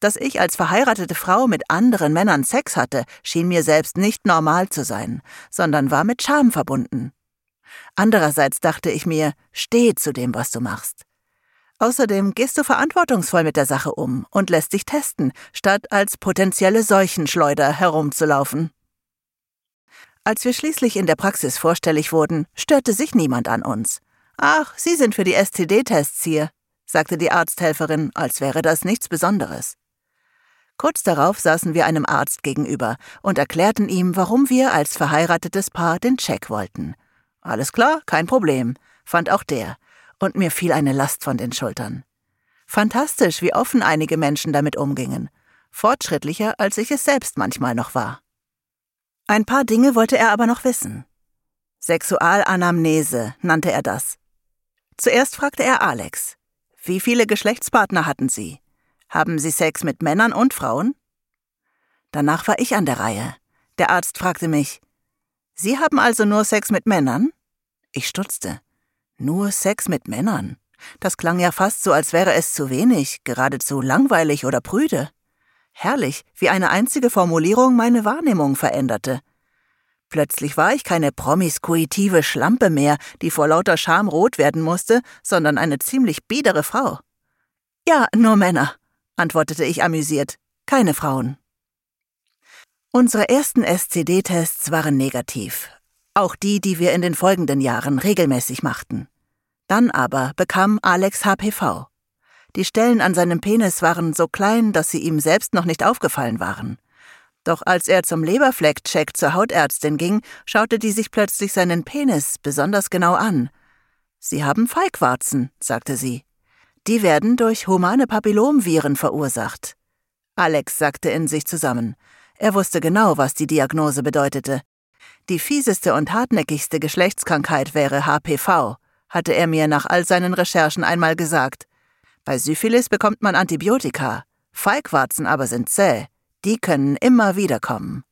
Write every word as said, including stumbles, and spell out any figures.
Dass ich als verheiratete Frau mit anderen Männern Sex hatte, schien mir selbst nicht normal zu sein, sondern war mit Scham verbunden. Andererseits dachte ich mir, steh zu dem, was du machst. Außerdem gehst du verantwortungsvoll mit der Sache um und lässt dich testen, statt als potenzielle Seuchenschleuder herumzulaufen. Als wir schließlich in der Praxis vorstellig wurden, störte sich niemand an uns. »Ach, Sie sind für die S T D-Tests hier«, sagte die Arzthelferin, als wäre das nichts Besonderes. Kurz darauf saßen wir einem Arzt gegenüber und erklärten ihm, warum wir als verheiratetes Paar den Check wollten. Alles klar, kein Problem, fand auch der, und mir fiel eine Last von den Schultern. Fantastisch, wie offen einige Menschen damit umgingen. Fortschrittlicher, als ich es selbst manchmal noch war. Ein paar Dinge wollte er aber noch wissen. Sexualanamnese nannte er das. Zuerst fragte er Alex: Wie viele Geschlechtspartner hatten Sie? Haben Sie Sex mit Männern und Frauen? Danach war ich an der Reihe. Der Arzt fragte mich: Sie haben also nur Sex mit Männern? Ich stutzte. Nur Sex mit Männern? Das klang ja fast so, als wäre es zu wenig, geradezu langweilig oder prüde. Herrlich, wie eine einzige Formulierung meine Wahrnehmung veränderte. Plötzlich war ich keine promiskuitive Schlampe mehr, die vor lauter Scham rot werden musste, sondern eine ziemlich biedere Frau. »Ja, nur Männer«, antwortete ich amüsiert, »keine Frauen.« Unsere ersten S T D-Tests waren negativ, auch die, die wir in den folgenden Jahren regelmäßig machten. Dann aber bekam Alex H P V. Die Stellen an seinem Penis waren so klein, dass sie ihm selbst noch nicht aufgefallen waren. Doch als er zum Leberfleck-Check zur Hautärztin ging, schaute die sich plötzlich seinen Penis besonders genau an. »Sie haben Feigwarzen«, sagte sie. »Die werden durch humane Papillomviren verursacht.« Alex sackte in sich zusammen. Er wusste genau, was die Diagnose bedeutete. Die fieseste und hartnäckigste Geschlechtskrankheit wäre H P V, hatte er mir nach all seinen Recherchen einmal gesagt. Bei Syphilis bekommt man Antibiotika, Feigwarzen aber sind zäh, die können immer wieder kommen.